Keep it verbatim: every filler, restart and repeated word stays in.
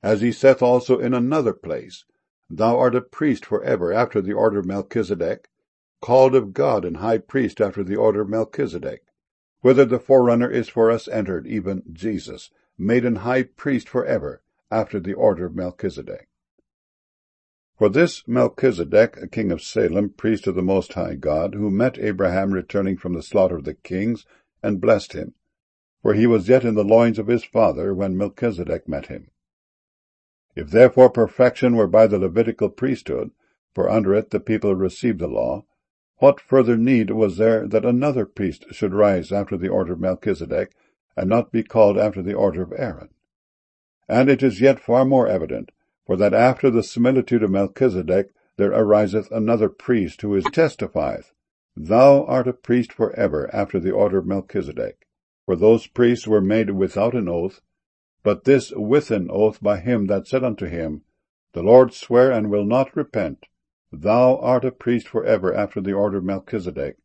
As he saith also in another place, Thou art a priest for ever after the order of Melchizedek, called of God and high priest after the order of Melchizedek, whither the forerunner is for us entered, even Jesus, made an high priest for ever after the order of Melchizedek. For this Melchizedek, king of Salem, priest of the Most High God, who met Abraham returning from the slaughter of the kings, and blessed him, for he was yet in the loins of his father when Melchizedek met him. If therefore perfection were by the Levitical priesthood, for under it the people received the law, what further need was there that another priest should rise after the order of Melchizedek, and not be called after the order of Aaron? And it is yet far more evident, for that after the similitude of Melchizedek there ariseth another priest, who is testifieth, Thou art a priest for ever after the order of Melchizedek. For those priests were made without an oath, but this with an oath by him that said unto him, The Lord sware and will not repent, Thou art a priest for ever after the order of Melchizedek,